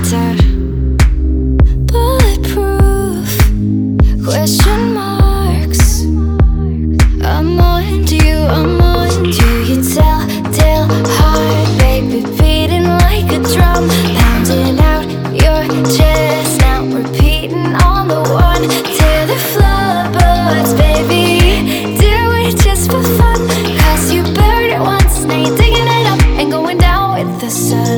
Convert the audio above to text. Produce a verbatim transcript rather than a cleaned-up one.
guitar. Bulletproof, question marks. I'm on to you, I'm on to you. You tell, tell hard, baby, beating like a drum, pounding out your chest, now repeating on the one to the floorboards, baby. Do it just for fun, cause you buried it once, now you're digging it up and going down with the sun.